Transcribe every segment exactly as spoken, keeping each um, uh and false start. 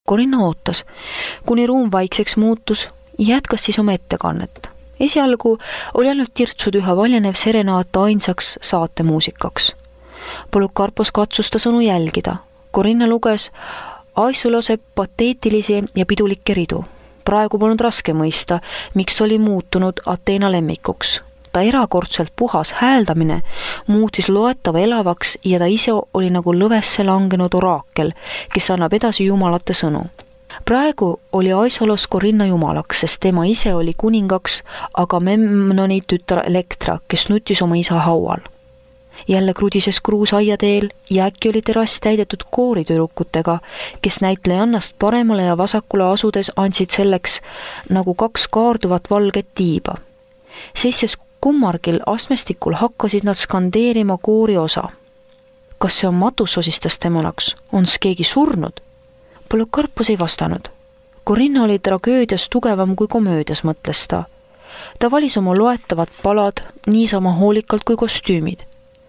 Corinna ootas, kuni ruum vaikseks muutus, jätkas siis oma ettekannet. Esialgu oli ainult tirtsud üha valjenev serenaat ainsaks saatemuusikaks. Polikarpos katsus ta sõnu jälgida. Corinna luges Aisulose pateetilisi ja pidulikke ridu. Praegu polnud raske mõista, miks oli muutunud Ateena lemmikuks. Ta erakordselt puhas hääldamine muutis loetava elavaks ja ta ise oli nagu lõvesse langenud oraakel, kes annab edasi jumalate sõnu. Praegu oli Aisolos Corinna jumalaks, sest tema ise oli kuningaks, aga Memnoni tütar Elektra, kes nutis oma isa haual. Jälle krudises kruus aiateel ja äkki oli terrass täidetud kooritüdrukutega, kes näitlejannast paremale ja vasakule asudes andsid selleks nagu kaks kaarduvat valget tiiba. Seistes kummargil astmestikul hakkasid nad skandeerima koori osa. Kas see on matus, sosistas Temonaks? On keegi surnud? Polikarpos ei vastanud. Corinna oli tragöödias tugevam kui komöödias, mõtles ta. Ta valis oma loetavad palad niisama hoolikalt kui kostüümid.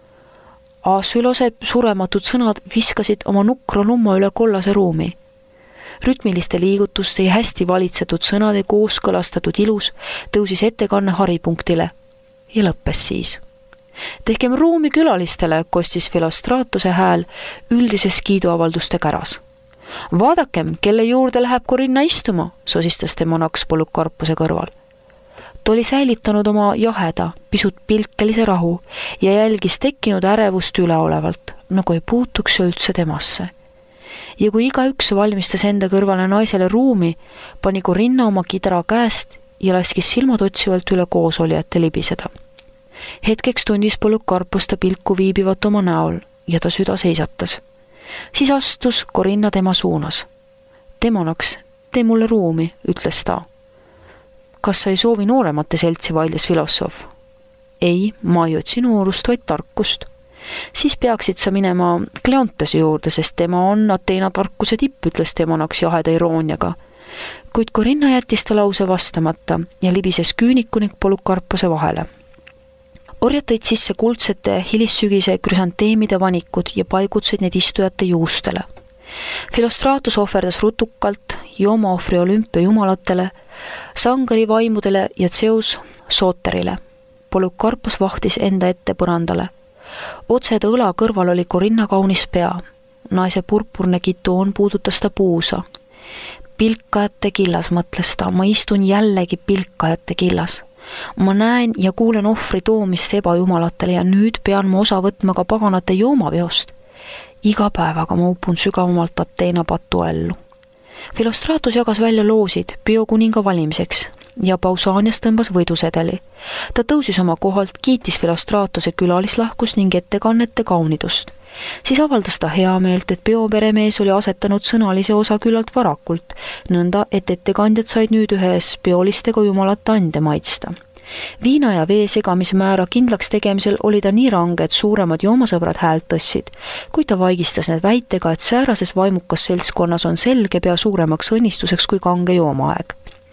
Asülose surematud sõnad viskasid oma nukra lumma üle kollase ruumi. Rütmiliste liigutuste ja hästi valitsetud sõnade kooskõlastatud ilus tõusis ettekanne haripunktile ja lõppes siis. Tehkem ruumi külalistele, kostis Filostratose hääl üldises kiiduavalduste käras. Vaadakem, kelle juurde läheb Corinna istuma, sosistas Temonaks Polikarpose kõrval. Ta oli säilitanud oma jaheda, pisut pilkelise rahu ja jälgis tekkinud ärevust üleolevalt, nagu ei puutuks üldse temasse. Ja kui igaüks valmistas enda kõrvale naisele ruumi, pani Corinna oma kidra käest ja laskis silmad otsivalt üle koosolijate libiseda. Hetkeks tundis Polikarpos ta pilku viibivat oma näol ja ta süda seisatas. Siis astus Corinna tema suunas. Temonaks, tee mulle ruumi, ütles ta. Kas sa ei soovi nooremate seltsi, vaidles filosoof? Ei, ma ei otsi noorust, vaid tarkust. Siis peaksid sa minema Kleontese juurde, sest tema on Ateena tarkuse tipp, ütles Temonaks jaheda irooniaga. Kuid Corinna jättis ta lause vastamata ja libises küüniku ning Polikarpose vahele. Orjad tõid sisse kuldsete hilissügise krüsanteemide vanikud ja paigutsid need istujate juustele. Filostratus ohverdas rutukalt joomaohvri olümpia jumalatele, Sangari vaimudele ja Zeus Sooterile. Polikarpos vahtis enda ette põrandale. Otse ta õla kõrval oli Corinna kaunis pea. Naise purpurne kitoon puudutas ta puusa. Pilkajate killas, mõtles ta, ma istun jällegi pilkajate killas. Ma näen ja kuulen ohvri toomist ebajumalatele ja nüüd pean ma osa võtma ka paganate joomaveost. Iga päevaga ma upun sügavamalt Ateena patuellu. Filostratus jagas välja loosid biokuninga valimiseks ja Pausanias tõmbas võidusedeli. Ta tõusis oma kohalt, kiitis Filostratuse külalislahkust ning ettekannete kaunidust. Siis avaldas ta heameelt, et bioperemees oli asetanud sõnalise osa küllalt varakult, nõnda, et ettekandjad said nüüd ühes biolistega jumalate ande maitsta. Viina ja vee segamismäära kindlaks tegemisel oli ta nii range, et suuremad joomasõbrad häält tõssid, kui ta vaigistas need väitega, et säärases vaimukas seltskonnas on selge pea suuremaks õnnistuseks kui kange joomaaeg.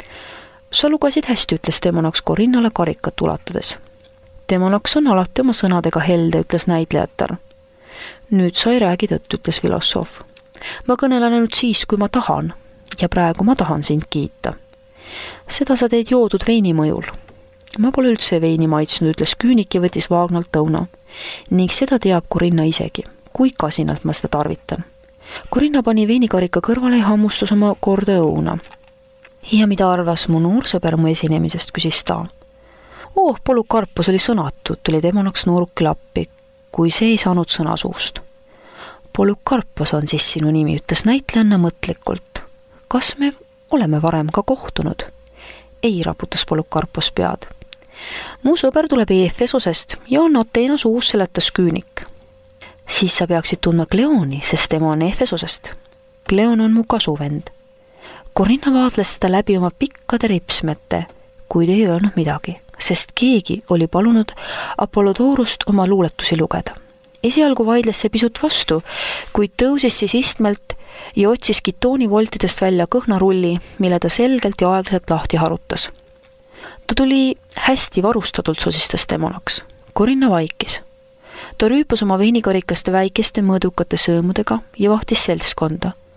Sa lugesid hästi, ütles Temonaks Corinnale karikat ulatades. Temonaks on alati oma sõnadega helde, ütles näitlejatar. Nüüd sa ei räägi tõtt, ütles filosoof. Ma kõnelan ainult siis, kui ma tahan ja praegu ma tahan sind kiita. Seda sa teed joodud veini mõjul. Ma pole üldse veini maitsnud, ütles küünik ja võttis vaagnalt tõuna. Ning seda teab Corinna isegi, kui kasinalt ma seda tarvitan. Corinna pani veinikarika kõrvale ja hammustus oma korda õuna. Ja mida arvas mu noorsõber mu esinemisest, küsis ta. Oh, Polikarpos oli sõnatud, tuli Temonaks noorukile appi, kui see ei saanud sõna suust. Polikarpos on siis sinu nimi, ütles näitlejanna mõtlikult. Kas me oleme varem ka kohtunud? Ei, raputas Polikarpos pead. Mu sõber tuleb Efesosest ja on Ateenas uus, seletas küünik. Siis sa peaksid tundma Kleoni, sest tema on Efesosest. Kleon on mu kasuvend. Corinna vaatles teda läbi oma pikkade ripsmete, kuid ei öelnud midagi, sest keegi oli palunud Apollodorust oma luuletusi lugeda. Esialgu vaidles see pisut vastu, kuid tõusis siis istmelt ja otsis kitooni voltidest välja kõhnarulli, mille ta selgelt ja aeglaselt lahti harutas. Ta tuli hästi varustatult, sosistas Temonaks. Corinna vaikis. Ta rüüpas oma veinikarikaste väikeste mõõdukate sõõmudega ja vahtis seltskonda.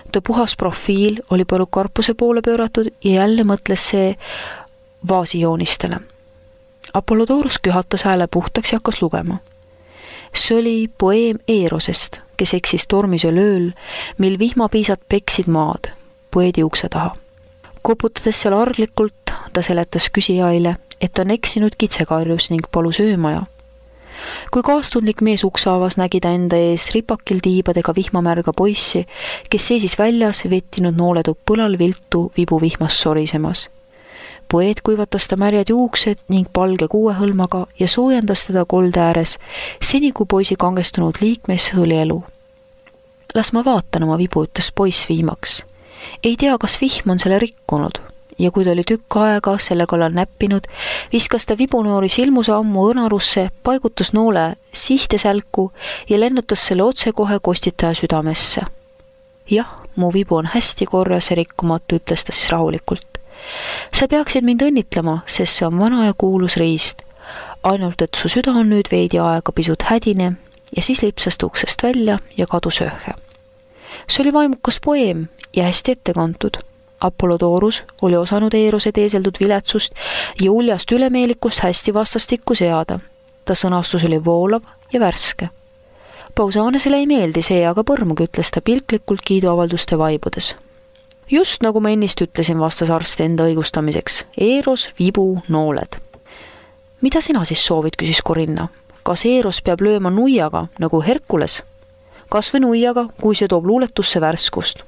ta puhas profiil oli Polükarpuse poole pööratud ja jälle mõtles see vaasijoonistele. Apollodorus kühatas hääle puhtaks ja hakkas lugema. See oli poeem Eerosest, kes eksis tormisel ööl, mil vihmapiisad peksid maad, poeedi ukse taha. Koputades seal arglikult, ta seletas küsijaile, et on eksinud kitsekarjus ning palus öömaja. Kui kaastundlik mees ukse avas, nägi ta enda ees ripakil tiibadega vihmamärga poissi, kes seisis väljas vettinud nooletud põlal viltu vibu vihmas sorisemas. Poeet kuivatas ta märjad juuksed ning palge kuuehõlmaga ja soojendas teda kolde ääres, seni kui poisi kangestunud liikmesse tuli elu. Las ma vaatan oma vibu, ütles poiss viimaks. Ei tea, kas vihm on selle rikkunud. Ja kui ta oli tükk aega selle kallal näppinud, viskas ta vibunoori silmuse ammu õnarusse, paigutas noole sihtesälku ja lennutas selle otsekohe kostitaja südamesse. Jah, mu vibu on hästi korras ja rikkumatu, ütles ta siis rahulikult. Sa peaksid mind õnnitlema, sest see on vana ja kuulus riist. Ainult, et su süda on nüüd veidi aega pisut hädine ja siis lipsast uksest välja ja kadus öhhe. See oli vaimukas poeem ja hästi ette kantud. Apollodorus oli osanud Eerose teeseldud viletsust ja uljast ülemeelikust hästi vastastikku seada. Ta sõnastus oli voolav ja värske. Pausaanesele ei meeldi see, aga põrmugi, ütles ta pilklikult kiiduavalduste vaibudes. Just nagu ma ennist ütlesin, vastas arst enda õigustamiseks. Eeros, vibu, nooled. Mida sina siis soovid, küsis Corinna. Kas Eeros peab lööma nuiaga, nagu Herkules? Kas või nuiaga, kui see toob luuletusse värskust?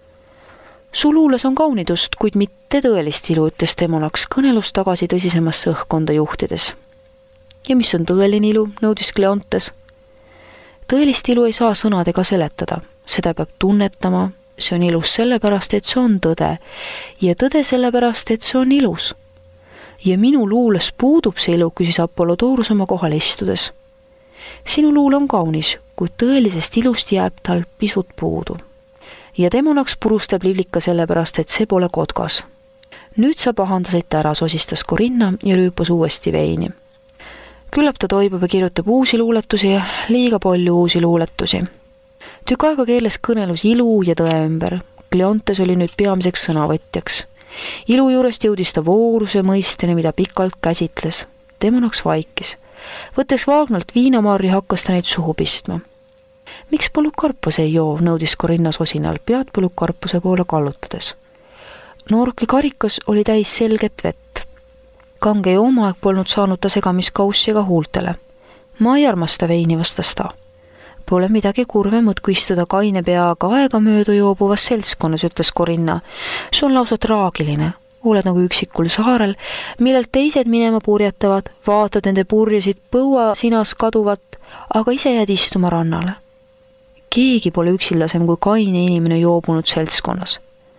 Su luules on kaunidust, kuid mitte tõelist ilu, ütles Demonaks kõnelust tagasi tõsisemasse õhkkonda juhtides. Ja mis on tõeline ilu, nõudis Kleontes. Tõelist ilu ei saa sõnadega seletada, seda peab tunnetama, see on ilus sellepärast, et see on tõde, ja tõde sellepärast, et see on ilus. Ja minu luules puudub see ilu, küsis Apollodorus oma kohale istudes. Sinu luul on kaunis, kuid tõelisest ilust jääb tal pisut puudu. Ja Demonaks purustab liblika sellepärast, et see pole kotkas. Nüüd sa pahandasid ära, sosistas Corinna ja rüüpus uuesti veini. Küllap ta toibub ja kirjutab uusi luuletusi ja liiga palju uusi luuletusi. Tükk aega keeles kõnelus ilu ja tõe ümber. Kleontes oli nüüd peamiseks sõnavõtjaks. Ilu juurest jõudis ta vooruse mõisteni, mida pikalt käsitles. Demonaks vaikis. Võttes vaagnalt viinamarri, hakkas ta neid suhu pistma. Miks Polükarpus ei joo, nõudis Corinna sosinal, pead Polükarpuse poole kallutades. Nooruki karikas oli täis selget vett. Kange joomaeg polnud saanud ta segamiskaussi ega huultele. Ma ei armasta veini, vastas ta. Pole midagi kurvemad, kui istuda kaine peaga aega mööda joobuvas seltskonnas, ütles Corinna. See on lausa traagiline. Oled nagu üksikul saarel, millelt teised minema purjetavad, vaatad nende purjesid põua sinas kaduvat, aga ise jääd istuma rannale. Keegi pole üksildasem kui kaine inimene joobunud seltskonnas.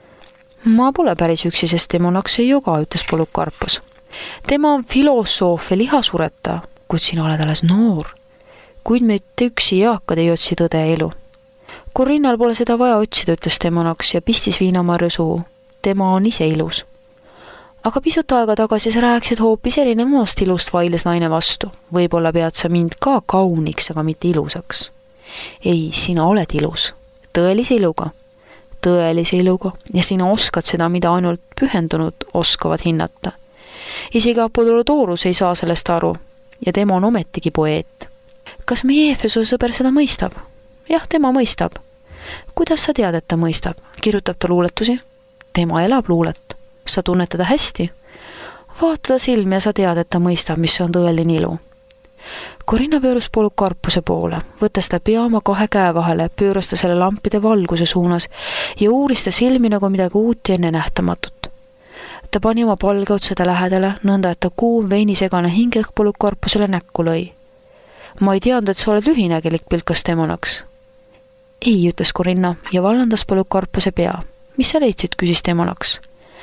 Ma pole päris üksi, sest Demonaks ei joga, ütles Polükarpus. Tema on filosoof ja lihasureta, kuid sina oled alles noor. Kuid mitte üksi eakad ei otsi tõde elu. Corinnal pole seda vaja otsida, ütles Demonaks ja pistis viinamarju suhu. Tema on ise ilus. Aga pisut aega tagasi sa rääksid hoopis erinevast ilust, vailes naine vastu. Võib-olla pead sa mind ka kauniks, aga mitte ilusaks. Ei, sina oled ilus. Tõelise iluga. Tõelise iluga. Ja sina oskad seda, mida ainult pühendunud oskavad hinnata. Isegi Apollodorus ei saa sellest aru. Ja tema on ometigi poeet. Kas meie Efesuse sõber seda mõistab? Jah, tema mõistab. Kuidas sa tead, et ta mõistab? Kirjutab ta luuletusi? Tema elab luulet. Sa tunned teda hästi? Vaata ta silmi ja sa tead, et ta mõistab, mis on tõeline ilu. Corinna pöörus Polükarpuse poole, võttes ta pea oma kahe käe vahele, pööras ta selle lampide valguse suunas ja uuris ta silmi nagu midagi uut ja enne nähtamatut. Ta pani oma palge otseda lähedale, nõnda, et ta kuum veinisegane hingeg Polükarpusele näkku lõi. Ma ei teadnud, et sa oled lühinägelik, pilkas Demonaks. Ei, ütles Corinna ja vallandas Polükarpuse pea. Mis sa leidsid, küsis Demonaks.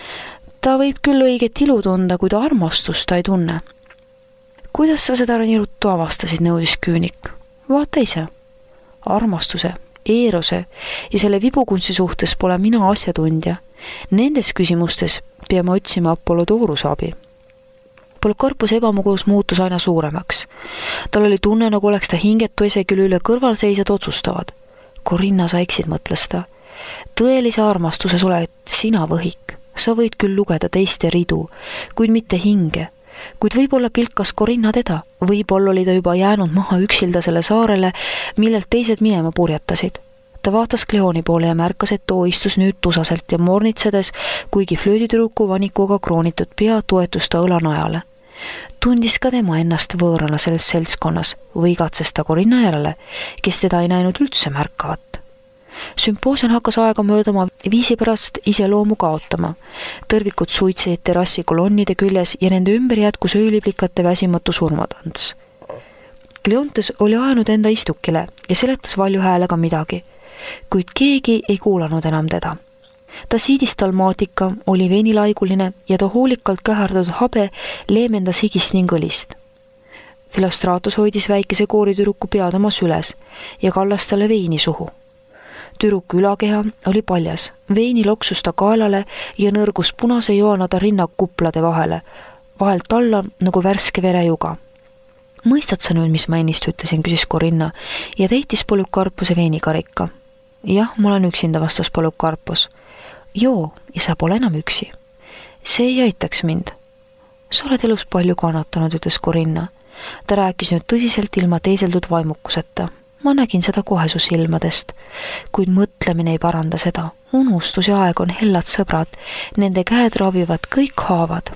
Ta võib küll õiget ilu tunda, kuid armastust ta ei tunne. Kuidas sa seda ruttu avastasid, nõudis küünik? Vaata ise. Armastuse, Eerose ja selle vibukunsti suhtes pole mina asjatundja. Nendes küsimustes peame otsima Apollodoruse abi. Polükarpuse ebamugavus muutus aina suuremaks. Tal oli tunne, nagu oleks ta hingetu isegi üle kõrvalseisjad otsustavad. Corinna, sa eksid, mõtles ta. Tõelise armastuses oled sina võhik. Sa võid küll lugeda teiste ridu, kuid mitte hinge. Kuid võib-olla pilkas Corinna teda. Võib-olla oli ta juba jäänud maha üksilda selle saarele, millelt teised minema purjetasid. Ta vaatas Cleoni poole ja märkas, et too istus nüüd tusaselt ja mornitsedes, kuigi flööditüruku vanikuga kroonitud pea toetus ta õlanajale. Tundis ka tema ennast võõrana selles seltskonnas või igatses ta Corinna järele, kes teda ei näinud üldse märkavat. Sümpoosian hakkas aega mööduma viisi pärast iseloomu kaotama. Tõrvikud suitseid terrassi kolonnide küljes ja nende ümber jätkus ööliplikate väsimatu surmatants. Kleontes oli ajanud enda istukile ja seletas valju häälega midagi, kuid keegi ei kuulanud enam teda. Ta siidis dalmaatika, oli veinilaiguline ja ta hoolikalt käherdatud habe leemendas higist ning õlist. Filostratus hoidis väikese kooritüruku pead oma süles ja kallas talle veini suhu. Türuku ülakeha oli paljas, veini loksus ta kaelale ja nõrgus punase joana ta rinnakuplade vahele, vahelt alla nagu värske verejuga. Mõistad sa nüüd, mis ma ennist ütlesin, küsis Corinna ja teitis Polycarpuse veinikarika. Jah, ma olen üksinda, vastas Polycarpus. Joo, ja sa pole enam üksi. See ei aitaks mind. Sa oled elus palju kannatanud, ütles Corinna. Ta rääkis nüüd tõsiselt ilma teiseldud vaimukuseta. Ma nägin seda kohe su silmadest, kuid mõtlemine ei paranda seda. Unustus ja aeg on hellad sõbrad, nende käed ravivad kõik haavad.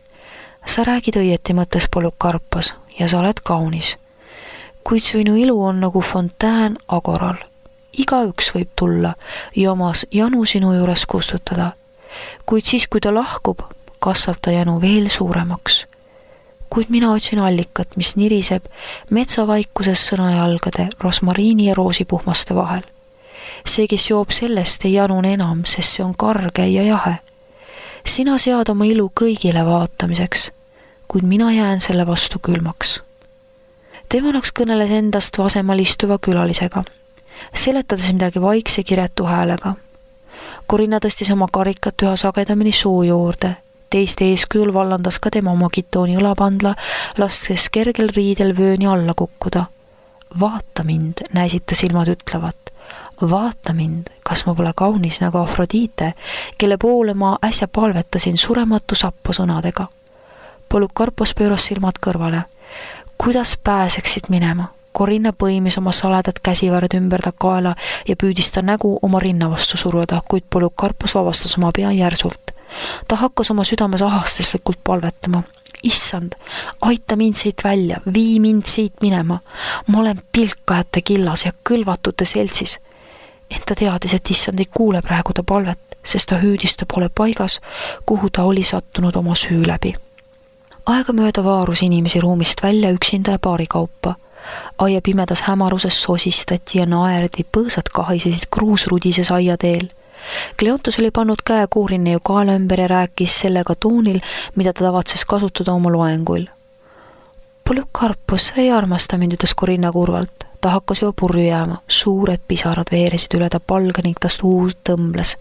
Sa räägid õieti, mõttes Polycarpus, ja sa oled kaunis. Kuid sinu ilu on nagu fontään agoral. Igaüks võib tulla ja omas janu sinu juures kustutada, kuid siis, kui ta lahkub, kasvab ta janu veel suuremaks. Kuid mina otsin allikat, mis niriseb metsavaikuses sõnajalgade, rosmariini ja roosipuhmaste vahel. See, kes joob sellest, ei janune enam, sest see on karge ja jahe. Sina sead oma ilu kõigile vaatamiseks, kuid mina jään selle vastu külmaks. Temanaks kõneles endast vasemal istuva külalisega, seletades midagi vaikse kiretu häälega. Corinna tõstis oma karikat üha sagedamini suu juurde. Teiste eeskujul vallandas ka tema oma kitooni õlapandla, lastes kergel riidel vööni alla kukkuda. Vaata mind, näisid ta silmad ütlevat. Vaata mind, kas ma pole kaunis nagu Afrodite, kelle poole ma äsja palvetasin surematu sappa sõnadega. Polycarpus pööras silmad kõrvale. Kuidas pääseksid minema? Corinna põimis oma saladat käsivarad ümber ta kaela ja püüdis ta nägu oma rinna vastu suruda, kuid Polycarpus vabastas oma pea järsult. Ta hakkas oma südames ahastuslikult palvetama. Issand, aita mind siit välja, vii mind siit minema. Ma olen pilkajate killas ja kõlvatute seltsis. Ent ta teadis, et issand ei kuule praegu ta palvet, sest ta hüüdis ta pole paigas, kuhu ta oli sattunud oma süü läbi. Aega mööda vaarus inimesi ruumist välja üksinda ja paarikaupa. Aia pimedas hämaruses sosistati ja naerdi, põõsad kahisesid kruusrudises aia teel. Kleontus oli pannud käe kuurinne ju kaela ümber ja rääkis sellega toonil, mida ta tavatses kasutada oma loenguil. Polycarpus ei armasta mind, ütles Corinna kurvalt. Ta hakkas juba purju jääma, suured pisarad veeresid üle ta palga ning ta suu tõmbles.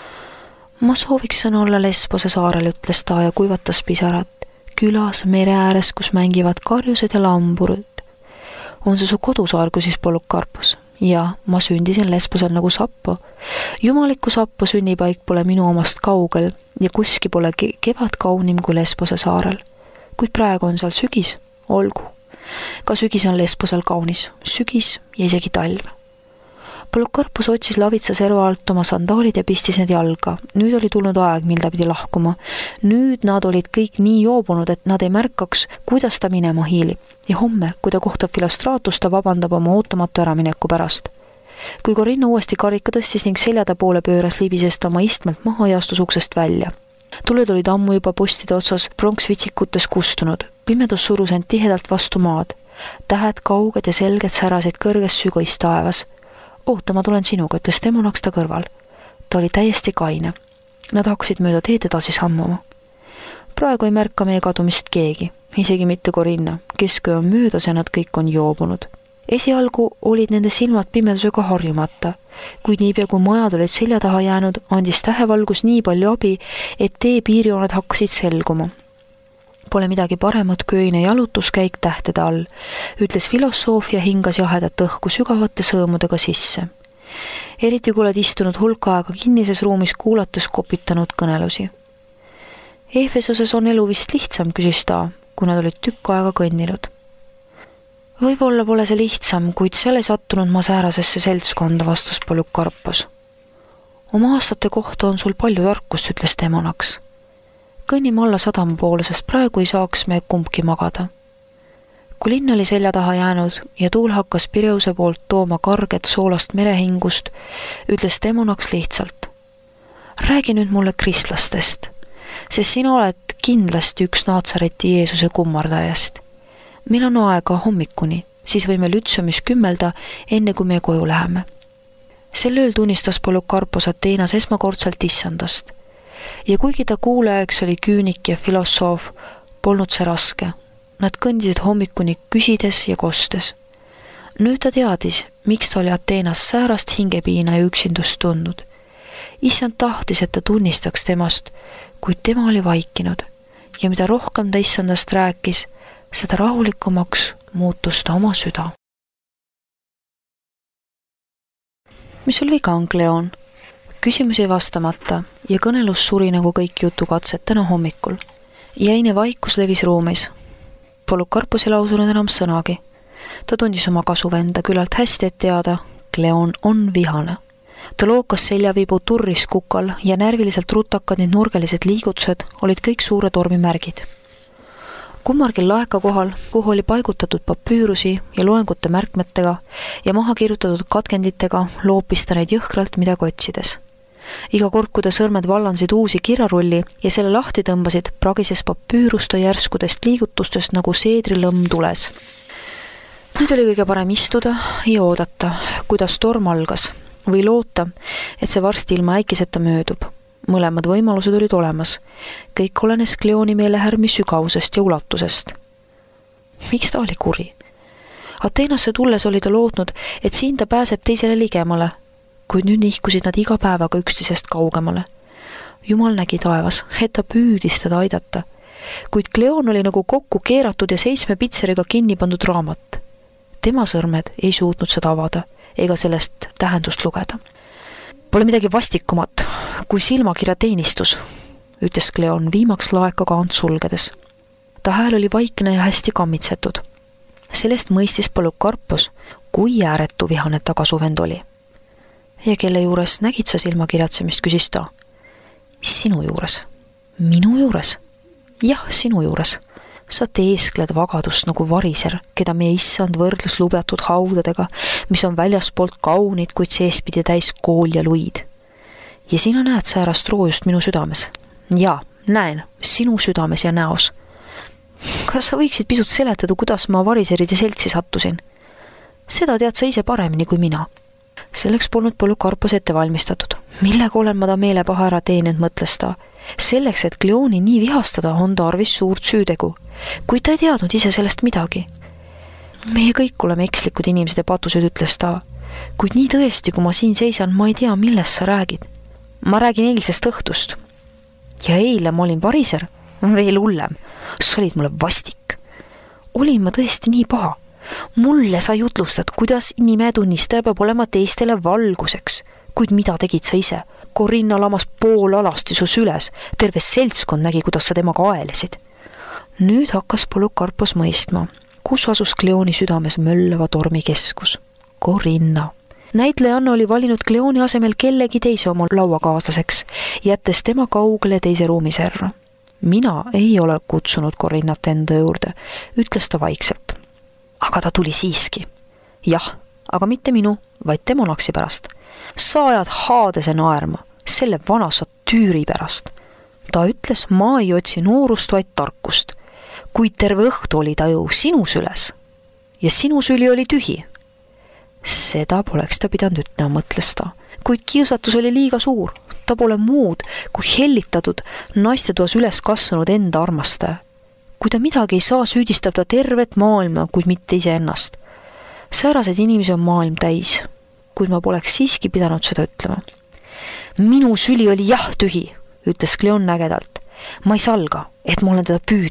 Ma sooviksin olla Lesbose saarel, ütles ta ja kuivatas pisarat. Külas mere ääres, kus mängivad karjused ja lamburud. On see su kodusaar, küsis Polycarpus. Ja, ma sündisin Lesbosel nagu Sappo. Jumaliku Sappo sünnipaik pole minu omast kaugel ja kuski pole kevad kaunim kui Lesbose saarel. Kuid praegu on seal sügis, olgu. Ka sügis on Lesbosel kaunis, sügis ja isegi talv. Polycarpus otsis lavitsa serva alt oma sandaalid ja pistis need jalga. Nüüd oli tulnud aeg, mil ta pidi lahkuma. Nüüd nad olid kõik nii joobunud, et nad ei märkaks, kuidas ta minema hiilib. Ja homme, kui ta kohtab Filostratus, ta vabandab oma ootamatu äramineku pärast. Kui Corinna uuesti karika tõstis ning seljada poole pööras, libises ta oma istmelt maha ja astus uksest välja. Tuled olid ammu juba postide otsas pronksvitsikutes kustunud. Pimedus surus end tihedalt vastu maad. Tähed kauged ja selged särasid kõrges sügõis taevas. Oota, ma tulen sinuga, ütles temonaks ta kõrval. Ta oli täiesti kaine. Nad hakkasid mööda teed edasi sammuma. Praegu ei märka meie kadumist keegi, isegi mitte Corinna, kesköö on möödas ja nad kõik on joobunud. Esialgu olid nende silmad pimedusega harjumata, kuid niipea kui majad olid selja taha jäänud, andis tähevalgus nii palju abi, et tee piirjooned hakkasid selguma. Pole midagi paremat kui öine jalutuskäik tähtede all, ütles filosoof ja hingas jahedat õhku sügavate sõõmudega sisse. eriti kui oled istunud hulka aega kinnises ruumis kuulates kopitanud kõnelusi. Efesoses on elu vist lihtsam, küsis ta, kui nad olid tükk aega kõnninud. Võib-olla pole see lihtsam, kuid seal ei sattunud ma säärasesse seltskonda, vastas Polükarpos. Oma aastate kohta on sul palju tarkust, ütles Demonaks. Kõnnime alla sadama poole, sest praegu ei saaks me kumbki magada. Kui linn oli selja taha jäänud ja tuul hakkas Pireuse poolt tooma karget soolast merehingust, ütles Demonaks lihtsalt. Räägi nüüd mulle kristlastest, sest sina oled kindlasti üks Naatsareti Jeesuse kummardajast. Meil on aega hommikuni, siis võime lütsumis kümmelda, enne kui me koju läheme. Sel ööl tunnistas Polükarpos Ateenas esmakordselt issandast. Ja kuigi ta kuulajaks oli küünik ja filosoof, polnud see raske. Nad kõndisid hommikuni küsides ja kostes. Nüüd ta teadis, miks ta oli Ateenas säärast hingepiina ja üksindust tundnud. Issand tahtis, et ta tunnistaks temast, kuid tema oli vaikinud ja mida rohkem ta issandast rääkis, seda rahulikumaks muutus ta oma süda. Mis sul viga on, Kleon? Küsimusi vastamata ja kõnelus suri nagu kõik jutukatsed täna hommikul. Jäine vaikus levis ruumis. Polükarpos ei lausunud enam sõnagi. Ta tundis oma kasuvenda küllalt hästi, et teada, Kleon on vihane. Ta lookas seljaviibu turris kukal ja närviliselt rutakad ning nurgelised liigutused olid kõik suure tormi märgid. Kummargil laeka kohal, kuhu oli paigutatud papüürusi ja loengute märkmetega ja maha kirjutatud katkenditega, loopis ta neid jõhkralt midagi otsides. Iga kord, kui ta sõrmed vallansid uusi kirjarulli ja selle lahti tõmbasid, pragises papüürusta järskudest liigutustest nagu seedrilõmm tules. Nüüd oli kõige parem istuda ja oodata, kuidas torm algas, või loota, et see varsti ilma äikiseta möödub. Mõlemad võimalused olid olemas. Kõik olenes Kleoni meelehärmi sügavusest ja ulatusest. Miks ta oli kuri? Ateenasse tulles oli ta lootnud, et siin ta pääseb teisele ligemale, kuid nüüd nihkusid nad iga päevaga üksteisest kaugemale. Jumal nägi taevas, et ta püüdis teda aidata, kuid Kleon oli nagu kokku keeratud ja seitsme pitseriga kinni pandud raamat. Tema sõrmed ei suutnud seda avada ega sellest tähendust lugeda. Pole midagi vastikumat kui silmakirjateenistus, ütles Kleon viimaks laeka kaant sulgedes. Ta hääl oli vaikne ja hästi kammitsetud. Sellest mõistis Polükarpos, kui ääretu vihane ta kasuvend oli. Ja kelle juures nägid sa silmakirjatsemist, küsis ta. Sinu juures. Minu juures? Jah, sinu juures. Sa teeskled vagadust nagu variser, keda meie issand võrdles lubetud haudadega, mis on väljaspoolt kaunid, kuid seespidi täis kool ja luid. Ja sina näed säärast roojust minu südames. Ja, näen, sinu südames ja näos. Kas sa võiksid pisut seletada, kuidas ma variseride seltsi sattusin? Seda tead sa ise paremini kui mina. Selleks polnud Polükarpos ette valmistatud. Millega olen ma ta meelepaha ära teeninud, mõtles ta. Selleks, et Kleoni nii vihastada, on tarvis suurt süütegu, kuid ta ei teadnud ise sellest midagi. Meie kõik oleme ekslikud inimesed ja patused, ütles ta, kuid nii tõesti, kui ma siin seisan, ma ei tea, millest sa räägid. Ma räägin eilsest õhtust. Ja eile ma olin variser, veel hullem. Sa olid mulle vastik. Olin ma tõesti nii paha. Mulle sa jutlustad, kuidas nimetunnistaja peab olema teistele valguseks. Kuid mida tegid sa ise? Corinna lamas pool alasti su süles. Terve seltskond nägi, kuidas sa temaga aelesid. Nüüd hakkas Polükarpos mõistma, kus asus Kleoni südames mölleva tormi keskus. Corinna. Näitlejanna oli valinud Kleoni asemel kellegi teise oma lauakaaslaseks, jättes tema kaugele teise ruumi serra. Mina ei ole kutsunud Corinnat enda juurde, ütles ta vaikselt. Aga ta tuli siiski. Jah, aga mitte minu, vaid Demonaksi pärast. Sa ajad haadese naerma, selle vana satüüri pärast. Ta ütles, ma ei otsi noorust, vaid tarkust. Kuid terve õhtu oli ta ju sinu süles. Ja sinu süli oli tühi. Seda poleks ta pidanud ütlema, mõtles ta. Kuid kiusatus oli liiga suur. Ta pole muud kui hellitatud naistetoas üles kasvanud enda armastaja. Kui ta midagi ei saa, süüdistab ta tervet maailma, kuid mitte ise ennast. Säärased inimesi on maailm täis, kuid ma poleks siiski pidanud seda ütlema. Minu süli oli jah tühi, ütles Kleon nägedalt. Ma ei salga, et ma olen teda püüdnud.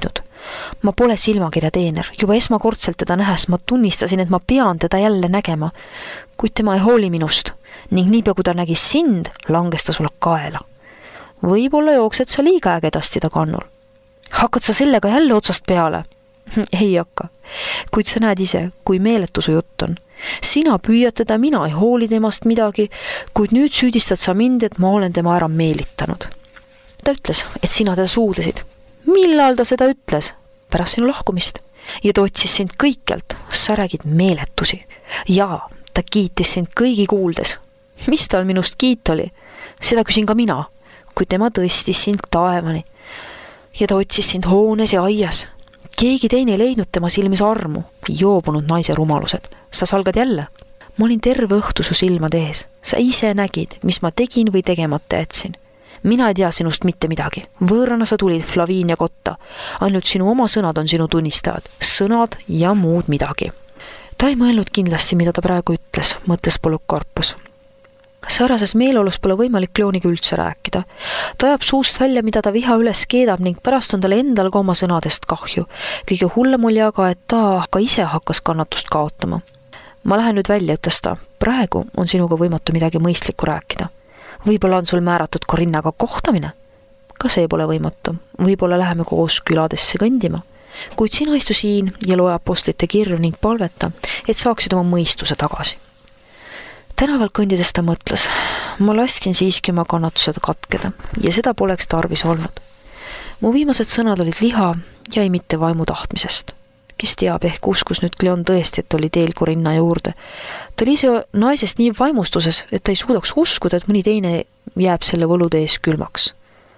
Ma pole silmakirja teener, juba esmakordselt teda nähes ma tunnistasin, et ma pean teda jälle nägema, kuid tema ei hooli minust ning niipea kui ta nägi sind, langes ta sulle kaela. Võib-olla jooksed sa liiga ägedasti ta kannul. Hakkad sa sellega jälle otsast peale? Ei hakka, kuid sa näed ise, kui meeletu su jutt on. Sina püüad teda, mina ei hooli temast midagi, kuid nüüd süüdistad sa mind, et ma olen tema ära meelitanud. Ta ütles, et sina teda suudlesid. Millal ta seda ütles? Pärast sinu lahkumist. Ja ta otsis sind kõikjalt, sa räägid meeletusi. Ja ta kiitis sind kõigi kuuldes. Mis tal minust kiit oli? Seda küsin ka mina, kui tema tõstis sind taevani. Ja ta otsis sind hoones ja aias. Keegi teine ei leidnud tema silmis armu, joobunud naise rumalused. Sa salgad jälle? Ma olin terve õhtu su silmade ees. Sa ise nägid, mis ma tegin või tegemata jätsin. Mina ei tea sinust mitte midagi. Võõrana sa tulid Flavinia kotta. Ainult sinu oma sõnad on sinu tunnistajad. Sõnad ja muud midagi. Ta ei mõelnud kindlasti, mida ta praegu ütles, mõtles Polikarpos. Särases meeleolus pole võimalik Kleoniga üldse rääkida. Ta ajab suust välja, mida ta viha üles keedab ning pärast on tal endal ka oma sõnadest kahju. Kõige hullem oli aga, et ta ka ise hakkas kannatust kaotama. Ma lähen nüüd välja, ütles ta. Praegu on sinuga võimatu midagi mõistlikku rääkida. Võib-olla on sul määratud Corinnaga kohtamine? Ka see pole võimatu. Võib-olla läheme koos küladesse kõndima. Kuid sina istu siin ja loe apostlite kirju ning palveta, et saaksid oma mõistuse tagasi. Tänaval kõndides ta mõtles, ma laskin siiski oma kannatused katkeda ja seda poleks tarvis olnud. Mu viimased sõnad olid liha ja ei mitte vaimu tahtmisest. Kes teab, ehk uskus nüüd Kleon tõesti, et oli teel Corinna juurde. Ta oli ise naisest nii vaimustuses, et ta ei suudaks uskuda, et mõni teine jääb selle võlude ees külmaks.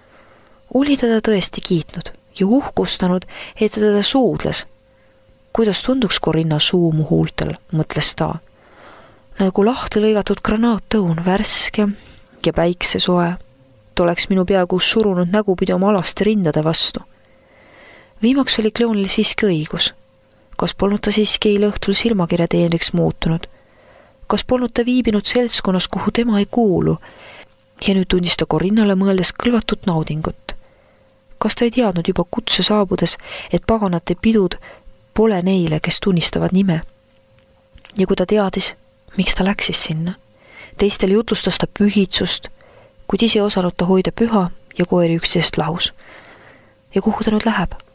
Oli teda tõesti kiitnud ja uhkustanud, et ta teda suudles. Kuidas tunduks Corinna suu mu huultel, mõtles ta. Nagu lahti lõigatud granaattõun, värske ja päikse soe. Ta oleks minu peaaegu surunud nägupidi oma alaste rindade vastu. Viimaks oli Kleonil siiski õigus. Kas polnud ta siiski eile õhtul silmakirja teenriks muutunud? Kas polnud ta viibinud seltskonnas, kuhu tema ei kuulu? Ja nüüd tundis ta Corinnale mõeldes kõlvatut naudingut. Kas ta ei teadnud juba kutse saabudes, et paganate pidud pole neile, kes tunnistavad nime? Ja kui ta teadis, miks ta läksis sinna? Teistele jutlustas ta pühitsust, kuid ise osanud ta hoida püha ja koeri üksteisest lahus. Ja kuhu ta nüüd läheb?